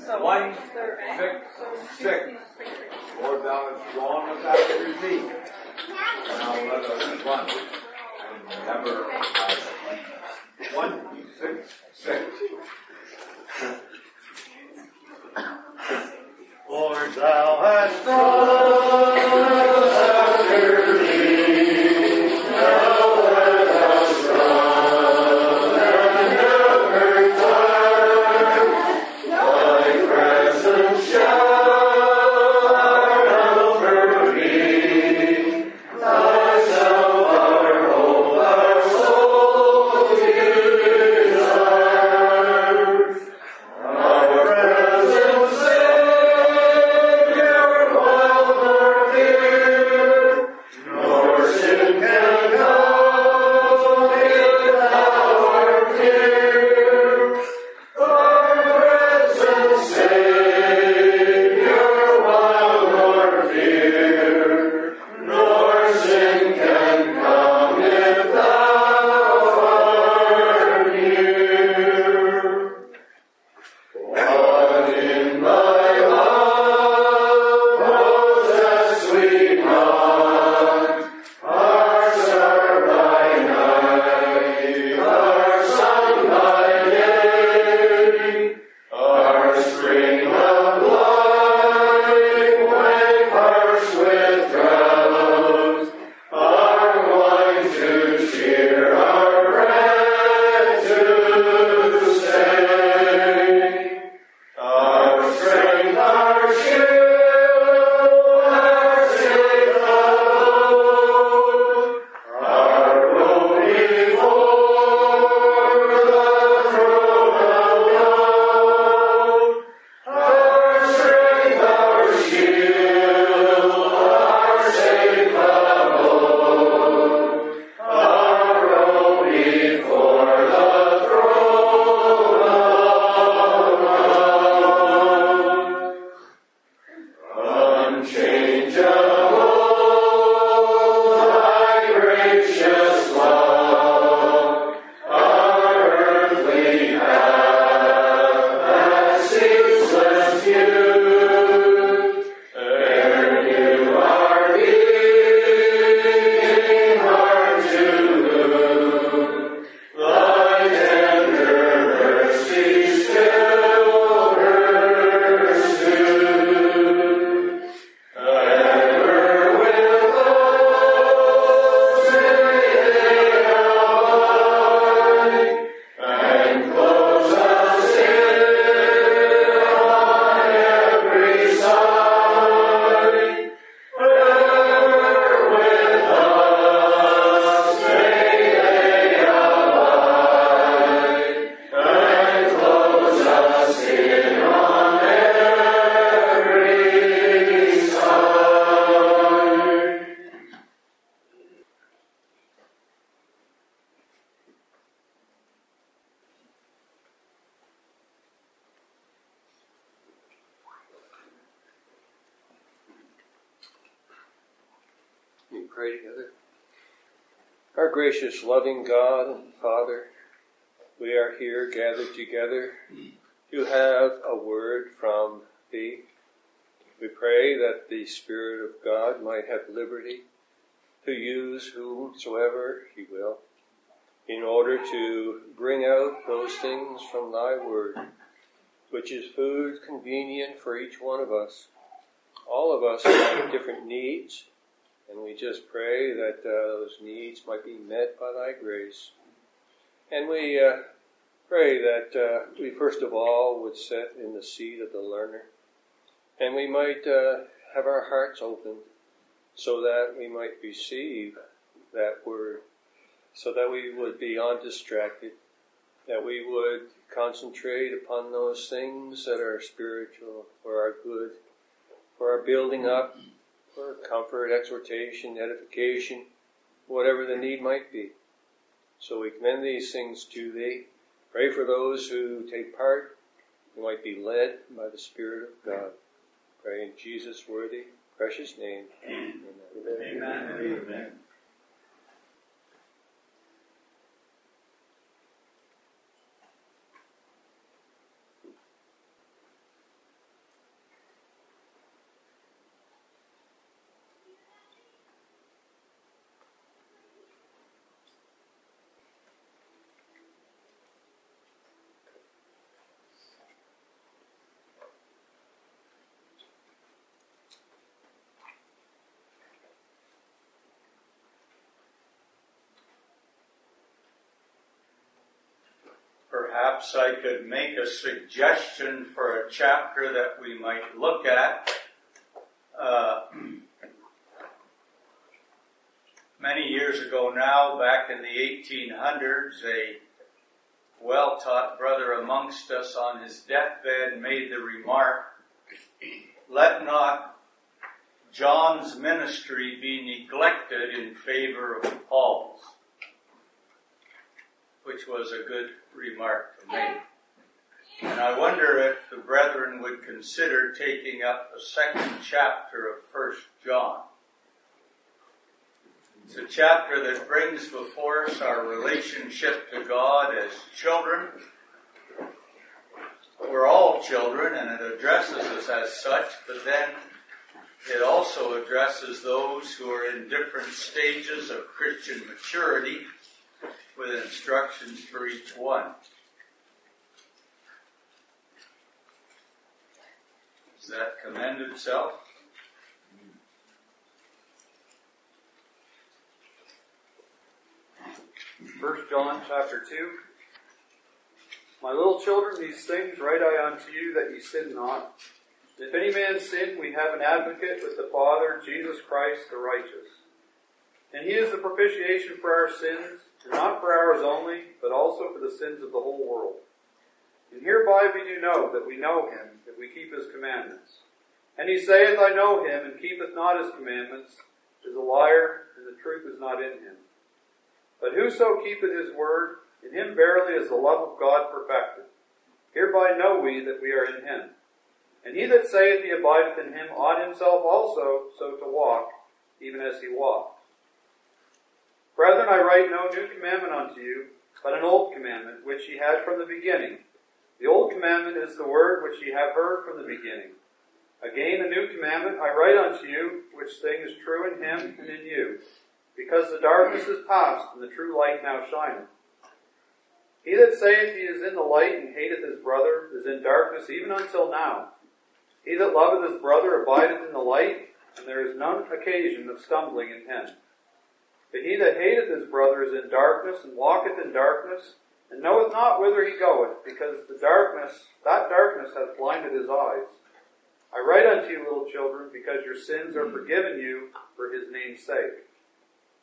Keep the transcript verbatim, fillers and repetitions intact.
One, six, six. Lord, thou hast drawn us after thee. Now let us run. And never hide. One, six, six. Lord, thou hast drawn us after thee. Now let us run and never tire. Thy presence shall our helper be. Thyself our hope, our soul desires. Our present Savior, while nor fear, nor sin can come if thou art near. Our present Savior, while nor fear, nor sin can come if thou art near. One in thy love, possess sweet God, our star by night, our sun by day, our spring of life when parched with drought, our wine to cheer, our bread to stay. Our strength, our shield, our safe abode, our road before the throne of God. Our strength, our shield, our safe abode, our road before the throne of God. Unchangeable, thy gracious love, our earthly path, that ceaseless feud. Ere you are being hard to lose, thy tender mercy still pursues. Ever with us may they abide, and close us in on every side. Ever with us may they abide, and close us in on every side. We pray together. Our gracious, loving God and Father, we are here gathered together to have a word from Thee. We pray that the Spirit of God might have liberty to use whomsoever He will in order to bring out those things from Thy word, which is food convenient for each one of us. All of us have different needs, and we just pray that uh, those needs might be met by Thy grace. And we uh, pray that uh, we first of all would sit in the seat of the learner, and we might uh, have our hearts open so that we might receive that word, so that we would be undistracted, that we would concentrate upon those things that are spiritual, for our good, for our building up, for comfort, exhortation, edification, whatever the need might be. So we commend these things to Thee. Pray for those who take part, who might be led by the Spirit of God. Pray in Jesus' worthy, precious name. Amen. Amen. Amen. perhaps I could make a suggestion for a chapter that we might look at. Uh, many years ago now, back in the eighteen hundreds, a well-taught brother amongst us on his deathbed made the remark, "Let not John's ministry be neglected in favor of Paul's," which was a good remark to make. And I wonder if the brethren would consider taking up the second chapter of First John. It's a chapter that brings before us our relationship to God as children. We're all children, and it addresses us as such, but then it also addresses those who are in different stages of Christian maturity with instructions for each one. Does that commend itself? First John chapter two. My little children, these things write I unto you, that ye sin not. If any man sin, we have an advocate with the Father, Jesus Christ the righteous. And he is the propitiation for our sins, and not for ours only, but also for the sins of the whole world. And hereby we do know that we know him, if we keep his commandments. And he saith, I know him, and keepeth not his commandments, is a liar, and the truth is not in him. But whoso keepeth his word, in him verily is the love of God perfected. Hereby know we that we are in him. And he that saith he abideth in him ought himself also so to walk, even as he walked. Brethren, I write no new commandment unto you, but an old commandment, which ye had from the beginning. The old commandment is the word which ye have heard from the beginning. Again, a new commandment I write unto you, which thing is true in him and in you, because the darkness is past, and the true light now shineth. He that saith he is in the light and hateth his brother is in darkness even until now. He that loveth his brother abideth in the light, and there is none occasion of stumbling in him. But he that hateth his brother is in darkness, and walketh in darkness, and knoweth not whither he goeth, because the darkness, that darkness hath blinded his eyes. I write unto you, little children, because your sins are forgiven you for his name's sake.